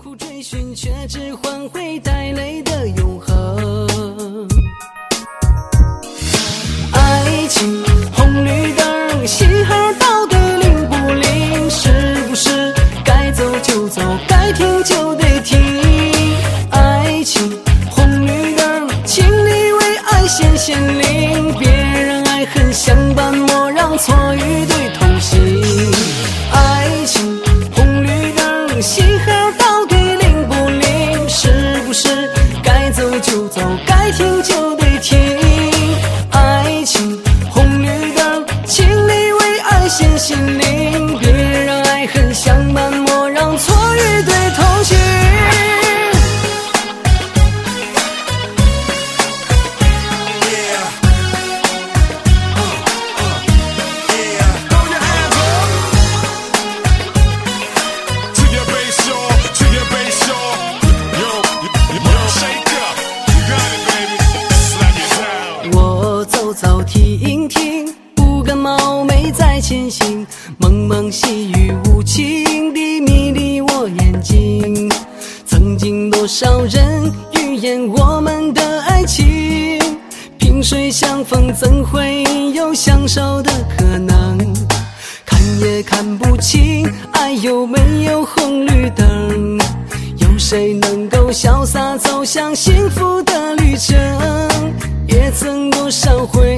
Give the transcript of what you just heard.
苦追寻，却只换回带泪的永恒。爱情红绿灯，信号到底灵不灵？是不是该走就走，该停就得停？爱情红绿灯，请你为爱先显灵，别让爱恨相伴，莫让错与对同行。爱情红绿灯，信号到底灵不灵？是不是该走就走，该停就得停？爱情红绿灯，请你为爱先显灵，别让爱恨相伴，莫让错与对同行。早停停，不敢冒昧再前行，蒙蒙细雨无情地迷离我眼睛。曾经多少人预言我们的爱情，萍水相逢怎会有相守的可能？看也看不清爱有没有红绿灯，有谁能够潇洒走向幸福的旅程？也曾多少回